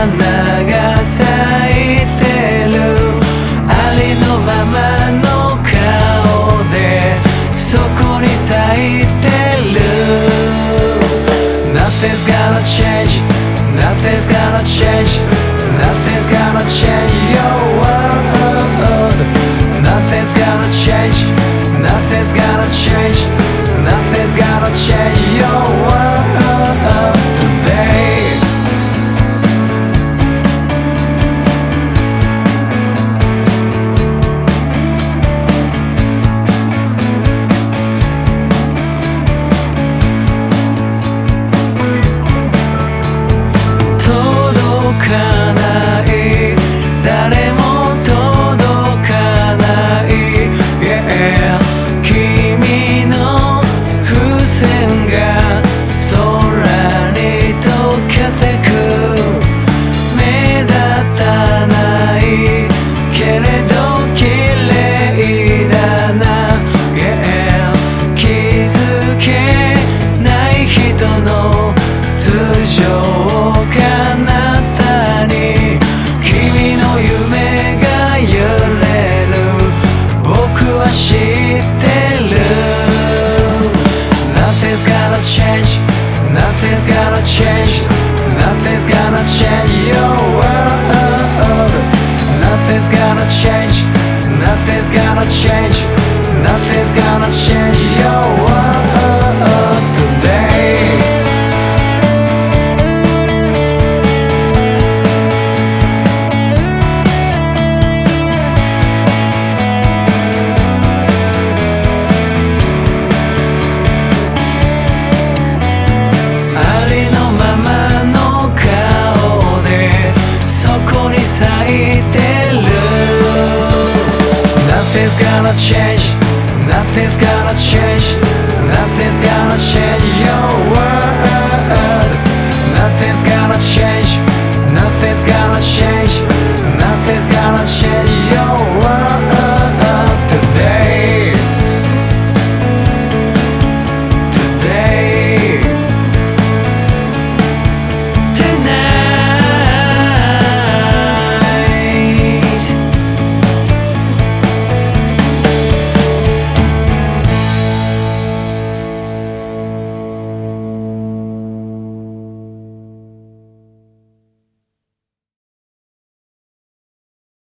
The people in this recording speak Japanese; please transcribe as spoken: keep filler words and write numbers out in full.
花が咲いてるありのままの顔でそこに咲いてる Nothing's gonna change Nothing's gonna change Nothing's gonna change your world Nothing's gonna change Nothing's gonna change Nothing's gonna change your world today届かない誰も届かない、yeah、君の風船が空に溶けてく目立たないけれど綺麗だな、yeah、気づけない人の頭上彼方に君の夢が揺れる僕は知ってる Nothing's gonna change Nothing's gonna change Nothing's gonna change your world Nothing's gonna change Nothing's gonna change Nothing's gonna change your